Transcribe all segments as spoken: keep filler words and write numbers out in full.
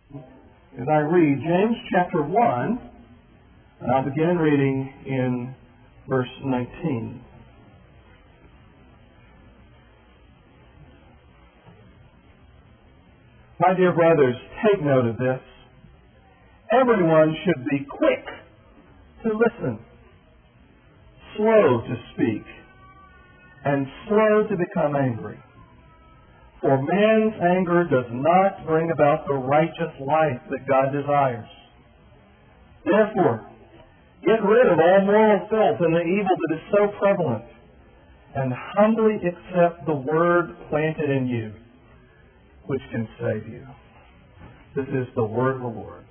as I read James chapter one, and I'll begin reading in verse nineteen. My dear brothers, take note of this. Everyone should be quick to listen, slow to speak, and slow to become angry. For man's anger does not bring about the righteous life that God desires. Therefore, get rid of all moral filth and the evil that is so prevalent, and humbly accept the word planted in you, which can save you. This is the word of the Lord.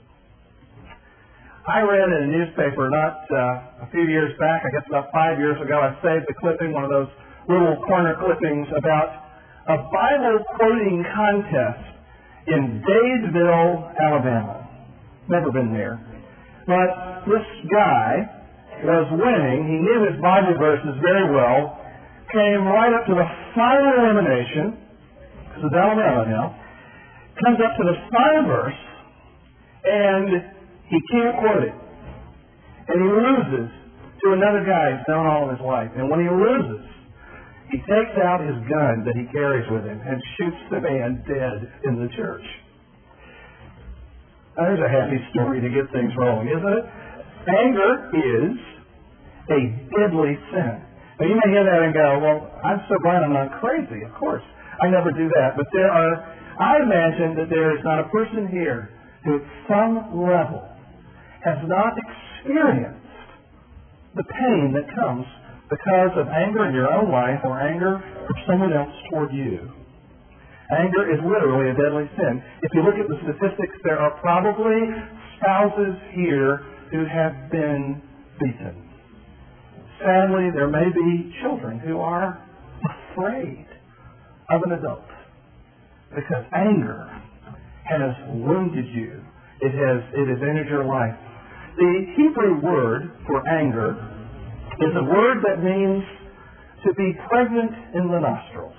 I read in a newspaper not uh, a few years back, I guess about five years ago, I saved the clipping, one of those little corner clippings about a Bible quoting contest in Dadeville, Alabama. Never been there. But this guy was winning. He knew his Bible verses very well. Came right up to the final elimination. This is Alabama now. Comes up to the final verse, and he can't quote it. And he loses to another guy he's known all of his life. And when he loses, he takes out his gun that he carries with him and shoots the man dead in the church. Now, there's a happy story to get things rolling, isn't it? Anger is a deadly sin. Now, you may hear that and go, well, I'm so glad I'm not crazy. Of course, I never do that. But there are, I imagine that there is not a person here who at some level has not experienced the pain that comes because of anger in your own life or anger from someone else toward you. Anger is literally a deadly sin. If you look at the statistics, there are probably spouses here who have been beaten. Sadly, there may be children who are afraid of an adult because anger has wounded you. It has, it has entered your life. The Hebrew word for anger is a word that means to be pregnant in the nostrils.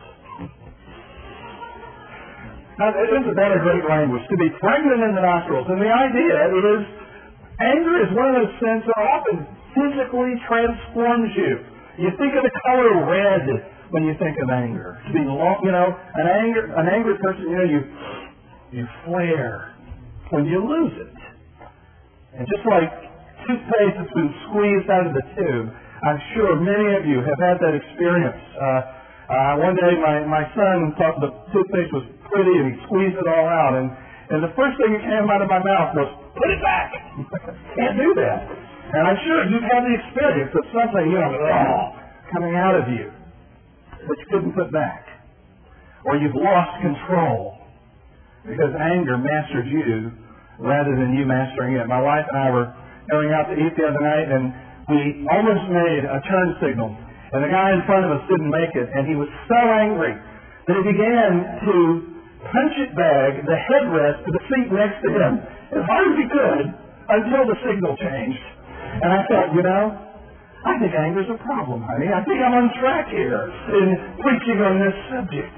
Now, isn't that a great language? To be pregnant in the nostrils. And the idea is, anger is one of those sins that often physically transforms you. You think of the color red when you think of anger. To be, long, you know, an anger, an angry person, you know, you you flare when you lose it. And just like toothpaste that's been squeezed out of the tube, I'm sure many of you have had that experience. Uh, uh, one day my, my son thought the toothpaste was pretty and he squeezed it all out. And, and the first thing that came out of my mouth was, put it back! Can't do that. And I'm sure you've had the experience of something, you know, oh, coming out of you that you couldn't put back. Or you've lost control because anger mastered you rather than you mastering it. My wife and I were going out to eat the other night, and we almost made a turn signal. And the guy in front of us didn't make it, and he was so angry that he began to punch it back, the headrest to the seat next to him, as hard as he could, until the signal changed. And I thought, you know, I think anger's a problem, honey. I think I'm on track here in preaching on this subject.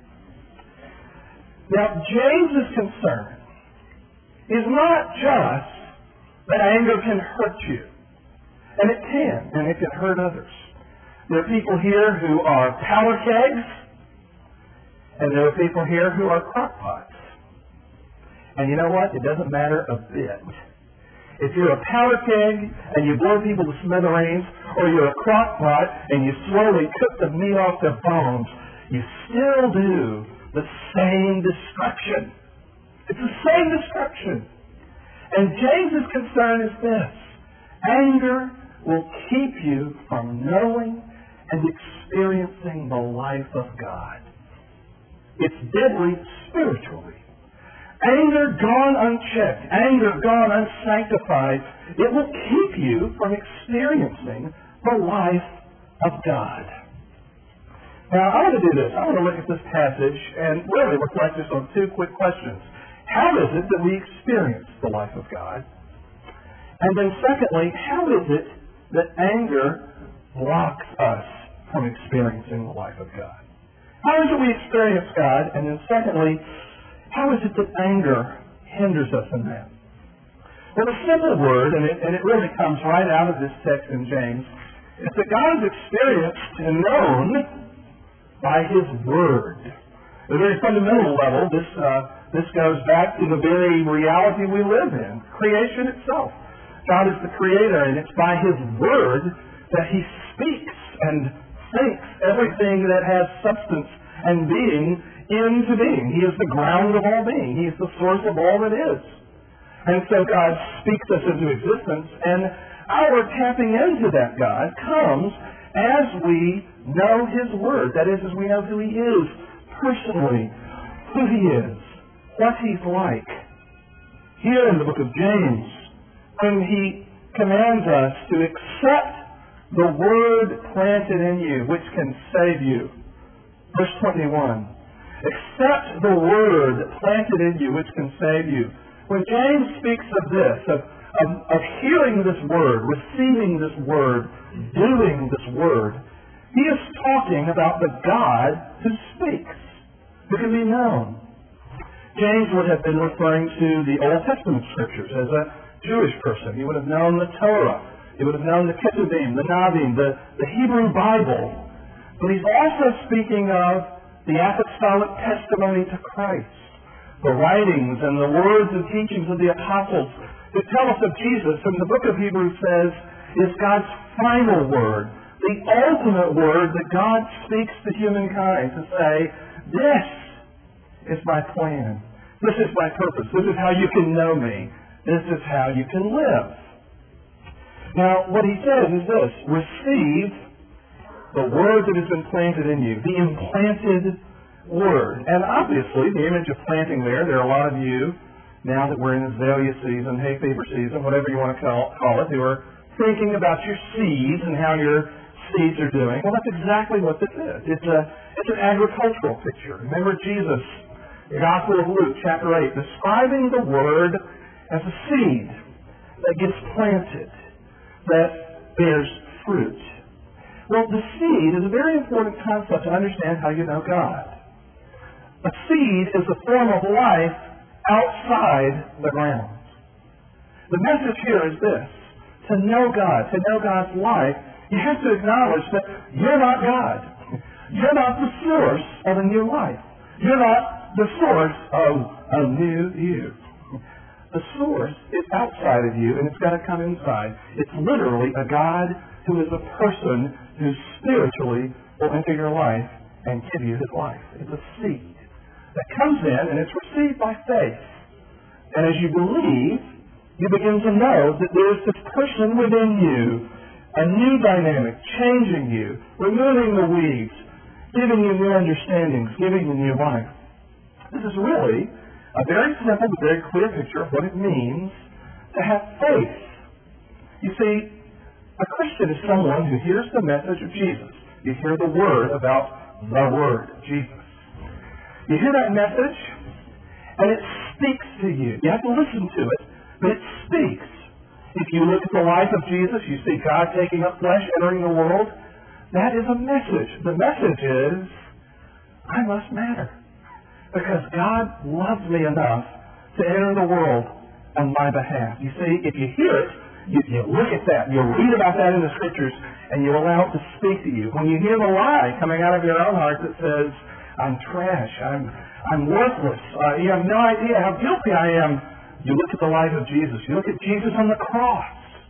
Now, James's concern is not just that anger can hurt you. And it can, and it can hurt others. There are people here who are powder kegs, and there are people here who are crock pots. And you know what? It doesn't matter a bit. If you're a powder keg and you blow people to smithereens, or you're a crock pot and you slowly cook the meat off their bones, you still do the same destruction. It's the same destruction. And James's concern is this: anger will keep you from knowing and experiencing the life of God. It's deadly spiritually. Anger gone unchecked, anger gone unsanctified, it will keep you from experiencing the life of God. Now, I want to do this. I want to look at this passage and really reflect just on two quick questions. How is it that we experience the life of God? And then secondly, how is it that anger blocks us from experiencing the life of God? How is it we experience God? And then secondly, how is it that anger hinders us in that? Well, the simple word, and it, and it really comes right out of this text in James, is that God is experienced and known by His Word. At a very fundamental level, this, uh, this goes back to the very reality we live in, creation itself. God is the Creator, and it's by His Word that He speaks and thinks everything that has substance and being into being. He is the ground of all being. He is the source of all that is. And so God speaks us into existence, and our tapping into that God comes as we know His Word. That is, as we know who He is personally, who He is, what He's like. Here in the book of James, when He commands us to accept the Word planted in you, which can save you. Verse twenty-one, accept the Word planted in you, which can save you. When James speaks of this, of, of, of hearing this Word, receiving this Word, doing this Word, he is talking about the God who speaks, who can be known. James would have been referring to the Old Testament Scriptures as a Jewish person. He would have known the Torah. He would have known the Ketuvim, the Navim, the, the Hebrew Bible. But he's also speaking of the apostolic testimony to Christ, the writings and the words and teachings of the apostles that tell us of Jesus, and the book of Hebrews says is God's final word, the ultimate word that God speaks to humankind to say, this is my plan. This is my purpose. This is how you can know me. This is how you can live. Now, what he says is this: receive the word that has been planted in you, the implanted word. And obviously, the image of planting there, there are a lot of you, now that we're in azalea season, hay fever season, whatever you want to call, call it, who are thinking about your seeds and how your seeds are doing. Well, that's exactly what this is. It's a it's an agricultural picture. Remember Jesus, the Gospel of Luke, chapter eight, describing the word as a seed that gets planted, that bears fruit. Well, the seed is a very important concept to understand how you know God. A seed is a form of life outside the ground. The message here is this: to know God, to know God's life, you have to acknowledge that you're not God. You're not the source of a new life. You're not the source of a new you. The source is outside of you, and it's got to come inside. It's literally a God who is a person who spiritually will enter your life and give you his life. It's a seed that comes in, and it's received by faith. And as you believe, you begin to know that there is this person within you, a new dynamic, changing you, removing the weeds, giving you new understandings, giving you new life. This is really a very simple but very clear picture of what it means to have faith. You see, a Christian is someone who hears the message of Jesus. You hear the word about the Word, Jesus. You hear that message, and it speaks to you. You have to listen to it, but it speaks. If you look at the life of Jesus, you see God taking up flesh, entering the world. That is a message. The message is, I must matter. Because God loves me enough to enter the world on my behalf. You see, if you hear it, you, you look at that, you read about that in the Scriptures, and you allow it to speak to you. When you hear the lie coming out of your own heart that says, I'm trash, I'm, I'm worthless, uh, you have no idea how guilty I am, you look at the life of Jesus. You look at Jesus on the cross.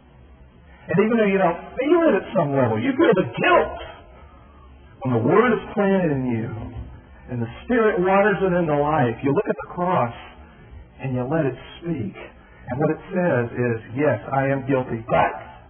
And even though you don't feel it at some level, you feel the guilt. When the Word is planted in you, and the Spirit waters it into life, you look at the cross, and you let it speak. And what it says is, yes, I am guilty, but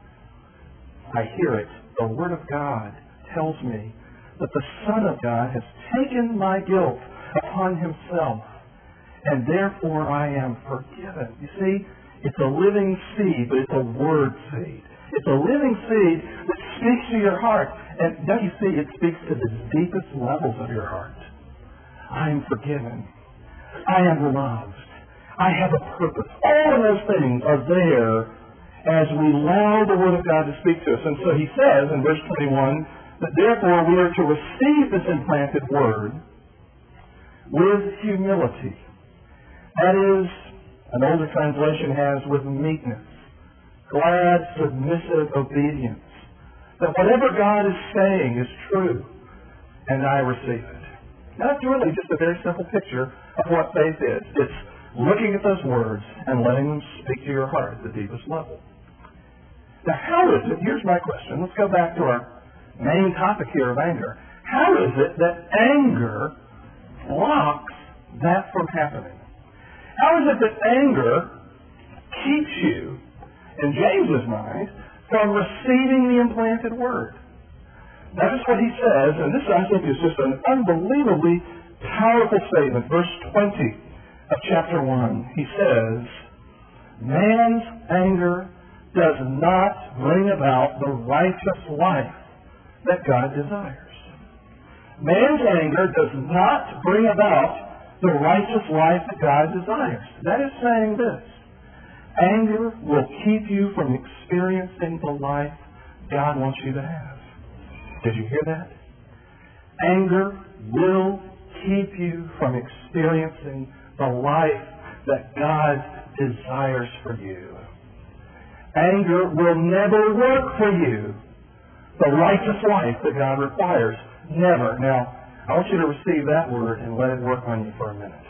I hear it. The Word of God tells me that the Son of God has taken my guilt upon himself, and therefore I am forgiven. You see, it's a living seed, but it's a word seed. It's a living seed that speaks to your heart. And don't you see, it speaks to the deepest levels of your heart. I am forgiven. I am loved. I have a purpose. All of those things are there as we allow the Word of God to speak to us. And so he says in verse twenty-one that therefore we are to receive this implanted Word with humility. That is, An older translation has with meekness, glad, submissive obedience. That whatever God is saying is true, and I receive it. Now, that's really just a very simple picture of what faith is. It's looking at those words and letting them speak to your heart at the deepest level. Now, how is it, here's my question, let's go back to our main topic here of anger. How is it that anger blocks that from happening? How is it that anger keeps you, in James's mind, from receiving the implanted word? Notice what he says, and this I think is just an unbelievably powerful statement. Verse twenty of chapter one, he says, man's anger does not bring about the righteous life that God desires. Man's anger does not bring about the righteous life that God desires. That is saying this: anger will keep you from experiencing the life God wants you to have. Did you hear that? Anger will keep you from experiencing the life that God desires for you. Anger will never work for you the righteous life that God requires. Never. Now, I want you to receive that word and let it work on you for a minute.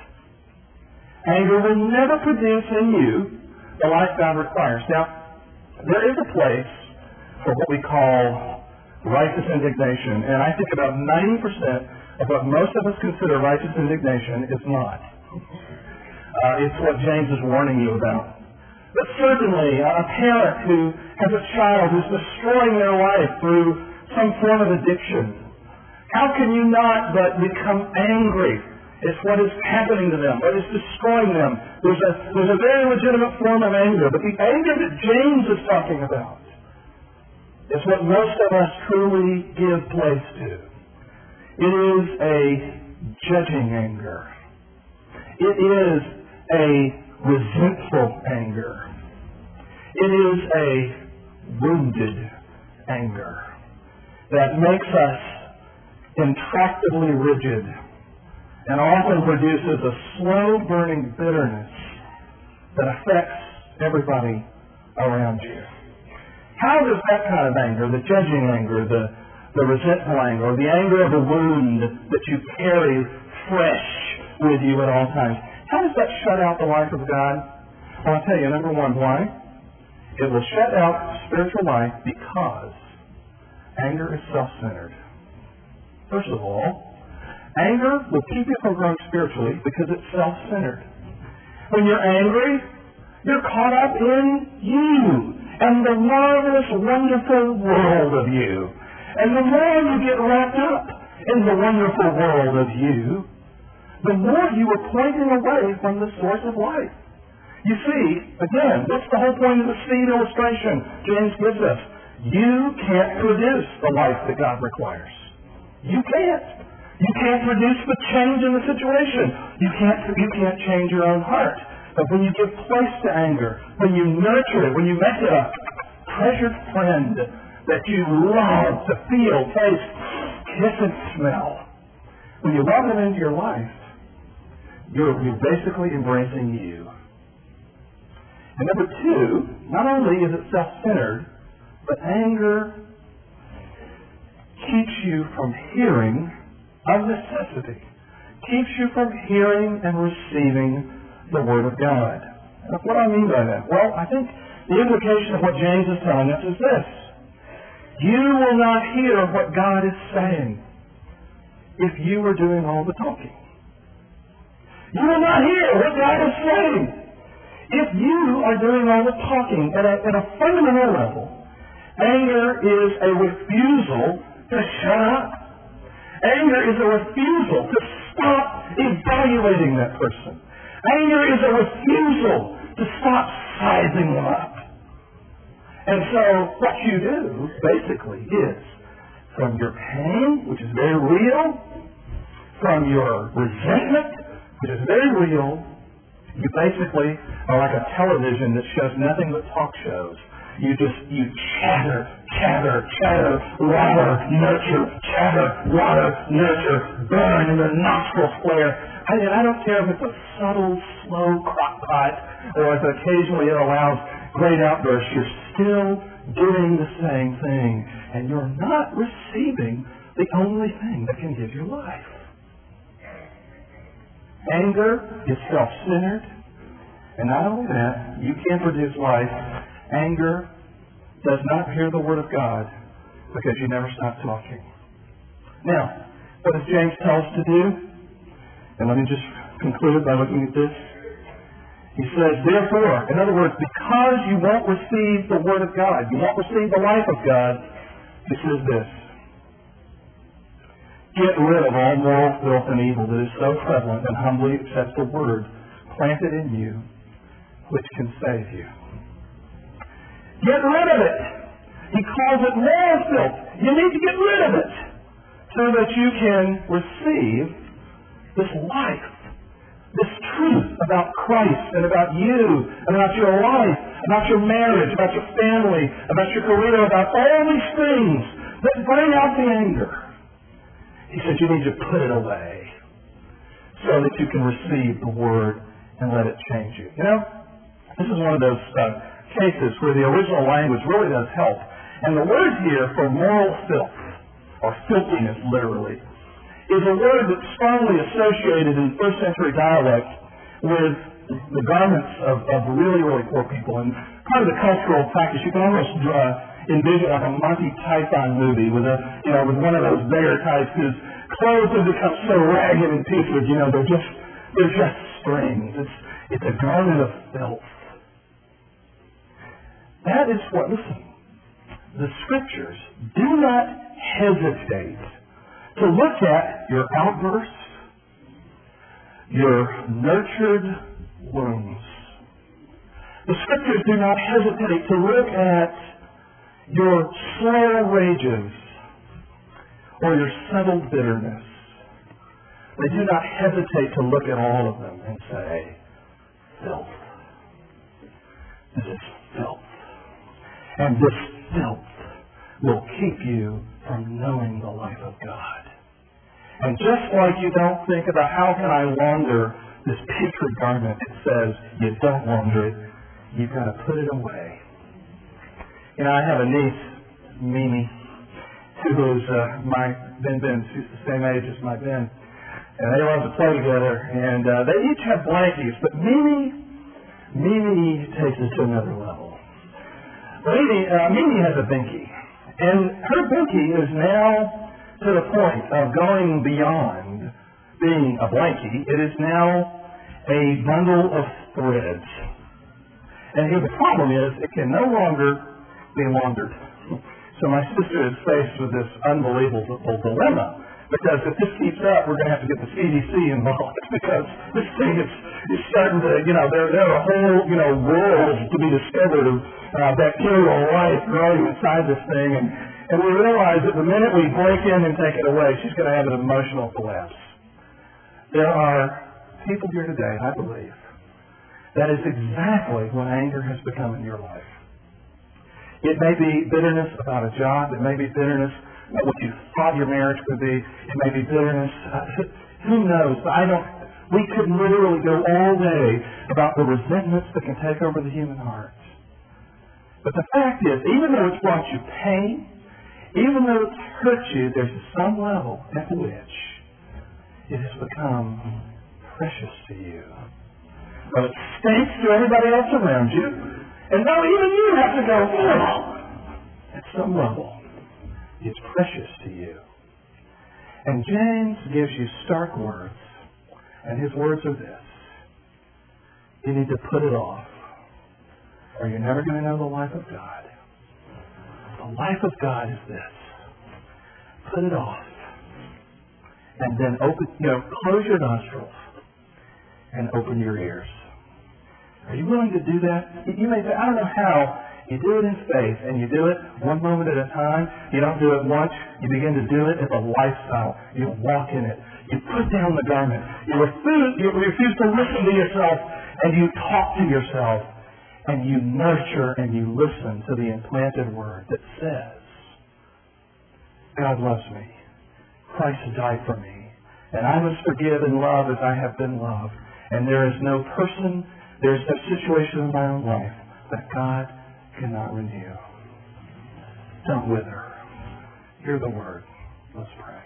Anger will never produce in you the life God requires. Now, there is a place for what we call righteous indignation, and I think about ninety percent of what most of us consider righteous indignation is not. Uh, it's what James is warning you about. But certainly, a parent who has a child who's destroying their life through some form of addiction, how can you not but become angry? It's what is happening to them, what is destroying them. There's a, there's a very legitimate form of anger, but the anger that James is talking about is what most of us truly give place to. It is a judging anger. It is a resentful anger. It is a wounded anger that makes us intractably rigid and often produces a slow-burning bitterness that affects everybody around you. How does that kind of anger, the judging anger, the, the resentful anger, or the anger of a wound that you carry fresh with you at all times, how does that shut out the life of God? Well, I'll tell you, number one, why? It will shut out spiritual life because anger is self-centered. First of all, anger will keep you from growing spiritually because it's self-centered. When you're angry, you're caught up in you and the marvelous, wonderful world of you. And the more you get wrapped up in the wonderful world of you, the more you are pointing away from the source of life. You see, again, what's the whole point of the seed illustration James gives us? You can't produce the life that God requires. You can't. You can't produce the change in the situation. You can't, you can't change your own heart. But when you give place to anger, when you nurture it, when you make it a treasured friend that you love to feel, taste, kiss, and smell, when you love it into your life, you're, you're basically embracing you. And number two, not only is it self-centered, but anger keeps you from hearing of necessity, keeps you from hearing and receiving the Word of God. Now, what do I mean by that? Well, I think the implication of what James is telling us is this: you will not hear what God is saying if you are doing all the talking. You will not hear what God is saying if you are doing all the talking. At a, at a fundamental level, anger is a refusal to shut up. Anger is a refusal to stop evaluating that person. Anger is a refusal to stop sizing them up. And so what you do, basically, is from your pain, which is very real, from your resentment, which is very real, you basically are like a television that shows nothing but talk shows. You just, you chatter, chatter, chatter, water, nurture, chatter, water, nurture, burn, and the nostrils flare. I mean, I don't care if it's a subtle, slow crock pot or if occasionally it allows great outbursts. You're still doing the same thing. And you're not receiving the only thing that can give you life. Anger is self-centered. And not only that, you can't produce life. Anger does not hear the word of God because you never stop talking. Now, what does James tell us to do? And let me just conclude by looking at this. He says, therefore, in other words, because you won't receive the word of God, you won't receive the life of God, he says this. Get rid of all moral filth and evil that is so prevalent and humbly accept the word planted in you, which can save you. Get rid of it. He calls it moral filth. You need to get rid of it so that you can receive this life, this truth about Christ and about you, and about your life, about your marriage, about your family, about your career, about all these things that bring out the anger. He said you need to put it away so that you can receive the word and let it change you. You know, this is one of those uh, cases where the original language really does help. And the word here for moral filth, or filthiness literally, is a word that's strongly associated in first century dialect with the garments of, of really, really poor people. And part of the cultural practice, you can almost uh, envision like a Monty Python movie with a, you know, with one of those bear types whose clothes have become so ragged and putrid, you know, they're just, they're just strings. It's, it's a garment of filth. That is what, listen, the Scriptures do not hesitate to look at your outbursts, your nurtured wounds. The Scriptures do not hesitate to look at your slow rages or your settled bitterness. They do not hesitate to look at all of them and say, filth. This is filth. And this filth will keep you from knowing the life of God. And just like you don't think about how can I launder this putrid garment, it says you don't launder it. You've got to put it away. You know, I have a niece, Mimi, who is uh, my Ben Ben. She's the same age as my Ben. And they love to play together. And uh, they each have blankies. But Mimi, Mimi takes it to another level. Mimi, uh, Mimi has a binky. And her binky is now to the point of going beyond being a blankie. It is now a bundle of threads. And here the problem is it can no longer be laundered. So my sister is faced with this unbelievable dilemma. Because if this keeps up, we're going to have to get the C D C involved. Because this thing is, is starting to, you know, there, there are whole, you know, worlds to be discovered of uh, bacterial life growing inside this thing. And, and we realize that the minute we break in and take it away, she's going to have an emotional collapse. There are people here today, I believe, that is exactly what anger has become in your life. It may be bitterness about a job. It may be bitterness about what you thought your marriage would be. It may be bitterness. Uh, who knows? But I don't. We could literally go all day about the resentments that can take over the human heart. But the fact is, even though it's brought you pain, even though it's hurt you, there's some level at which it has become precious to you. Well, it stinks to everybody else around you. And now even you have to go, oh, at some level, it's precious to you. And James gives you stark words. And his words are this. You need to put it off, or you're never going to know the life of God. The life of God is this. Put it off. And then open, you know, close your nostrils and open your ears. Are you willing to do that? You may say, I don't know how. You do it in faith, and you do it one moment at a time. You don't do it once. You begin to do it as a lifestyle. You walk in it. You put down the garment. You refuse, you refuse to listen to yourself, and you talk to yourself, and you nurture and you listen to the implanted word that says, God loves me. Christ died for me. And I must forgive and love as I have been loved. And there is no person, there is no situation in my own life that God cannot renew. Don't wither. Hear the word. Let's pray.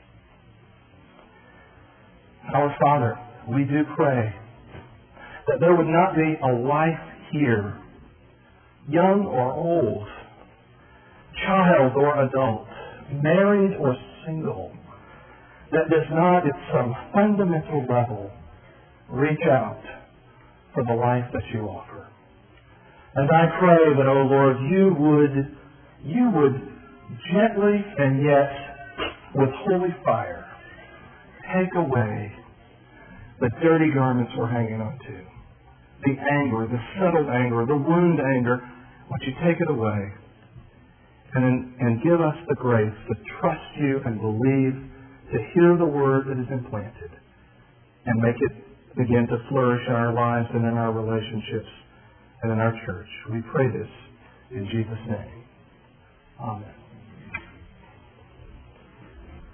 Our Father, we do pray that there would not be a life here, young or old, child or adult, married or single, that does not at some fundamental level reach out for the life that you offer. And I pray that, oh Lord, you would, you would gently and yet with holy fire take away the dirty garments we're hanging on to, the anger, the settled anger, the wound anger. Would you take it away and, and give us the grace to trust you and believe, to hear the word that is implanted and make it begin to flourish in our lives and in our relationships and in our church. We pray this in Jesus' name. Amen.